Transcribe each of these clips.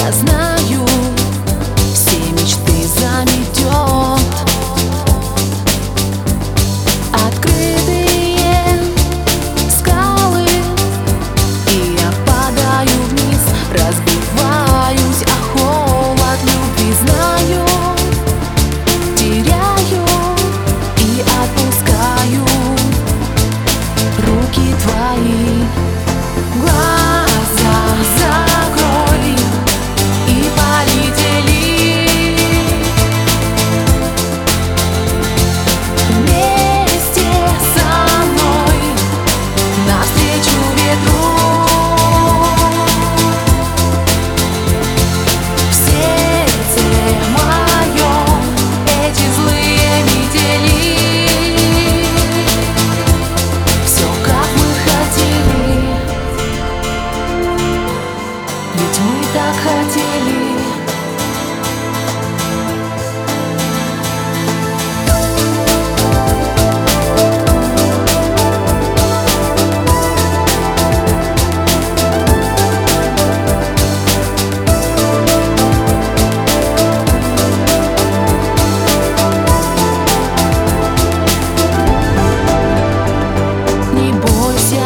Я знаю, все мечты заметет. Открытые скалы, и я падаю вниз, разбиваюсь о холод любви. Знаю, теряю и отпускаю руки твои. Глаза закрой и полетели вместе со мной навстречу ветру. В сердце моем эти злые метели. Все как мы хотели, ведь мы так хотели. Не бойся,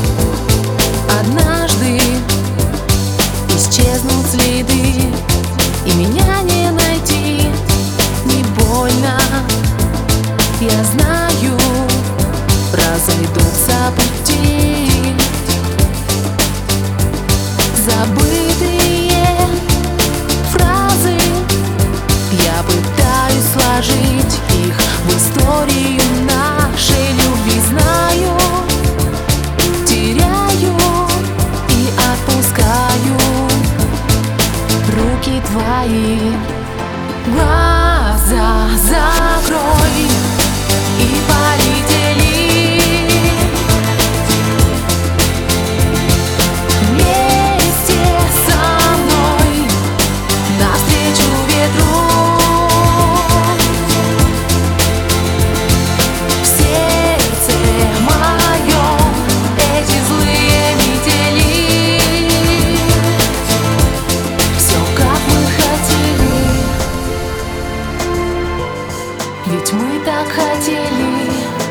однажды исчезнут следы, и меня не найти. Не больно, я знаю, разойдутся пути. Забытые фразы, я пытаюсь сложить их в историю нашей любви. Знаю, теряю и отпускаю руки твои. Глаза закрой и полетели вместе со мной навстречу ветру. В сердце моем эти злые метели. Все как мы хотели, ведь мы так хотели.